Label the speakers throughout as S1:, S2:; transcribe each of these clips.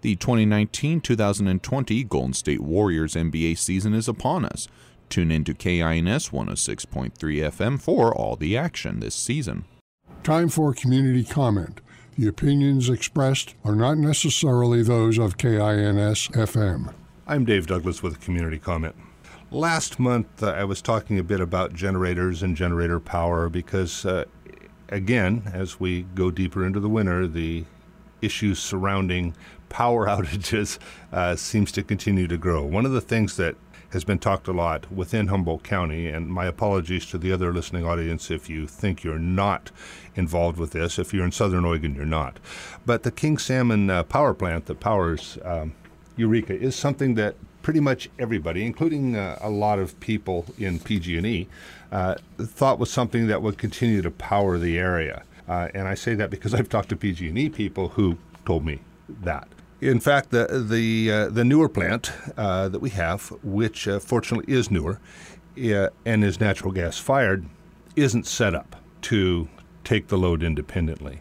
S1: The 2019-2020 Golden State Warriors NBA season is upon us. Tune in to KINS 106.3 FM for all the action this season.
S2: Time for community comment. The opinions expressed are not necessarily those of KINS FM.
S3: I'm Dave Douglas with a community comment. Last month, I was talking a bit about generators and generator power because, again, as we go deeper into the winter, the issues surrounding power outages seems to continue to grow. One of the things that has been talked a lot within Humboldt County, and my apologies to the other listening audience if you think you're not involved with this. If you're in Southern Oregon, you're not. But the King Salmon power plant that powers Eureka is something that pretty much everybody, including a lot of people in PG&E, thought was something that would continue to power the area. And I say that because I've talked to PG&E people who told me that. In fact, the newer plant that we have, which fortunately is newer and is natural gas fired, isn't set up to take the load independently.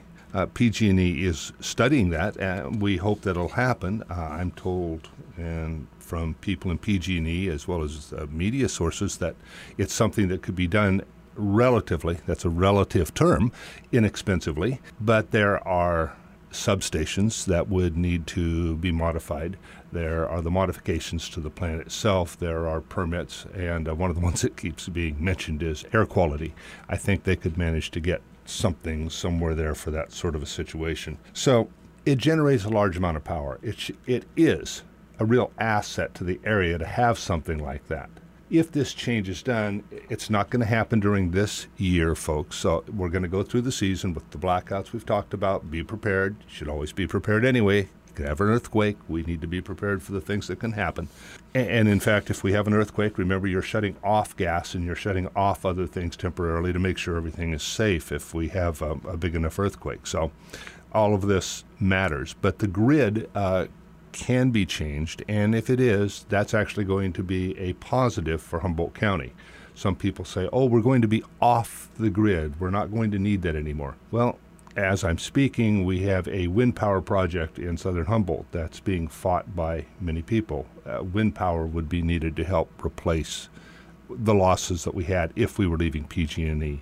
S3: PG&E is studying that, and we hope that it'll happen. I'm told and from people in PG&E as well as media sources that it's something that could be done relatively, that's a relative term, inexpensively, but there are substations that would need to be modified. There are the modifications to the plant itself. There are permits, and one of the ones that keeps being mentioned is air quality. I think they could manage to get something somewhere there for that sort of a situation. So it generates a large amount of power. It is a real asset to the area to have something like that. If this change is done, it's not going to happen during this year, folks. So we're going to go through the season with the blackouts we've talked about. Be prepared. You should always be prepared anyway. You could have an earthquake. We need to be prepared for the things that can happen. And in fact, if we have an earthquake, remember you're shutting off gas and you're shutting off other things temporarily to make sure everything is safe if we have a big enough earthquake. So all of this matters. But the grid can be changed, and if it is, that's actually going to be a positive for Humboldt County. Some people say, oh, we're going to be off the grid. We're not going to need that anymore. Well, as I'm speaking, we have a wind power project in southern Humboldt that's being fought by many people. Wind power would be needed to help replace the losses that we had if we were leaving PG&E.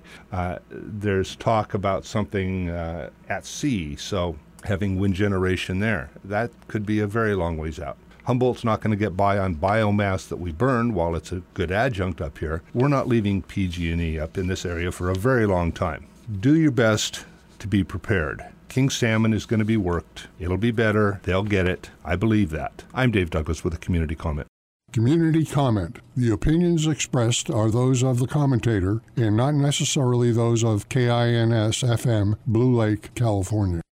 S3: There's talk about something at sea, so having wind generation there. That could be a very long ways out. Humboldt's not going to get by on biomass that we burn. While it's a good adjunct up here, we're not leaving PG&E up in this area for a very long time. Do your best to be prepared. King Salmon is going to be worked. It'll be better. They'll get it. I believe that. I'm Dave Douglas with a community comment.
S2: Community comment. The opinions expressed are those of the commentator and not necessarily those of KINS FM, Blue Lake, California.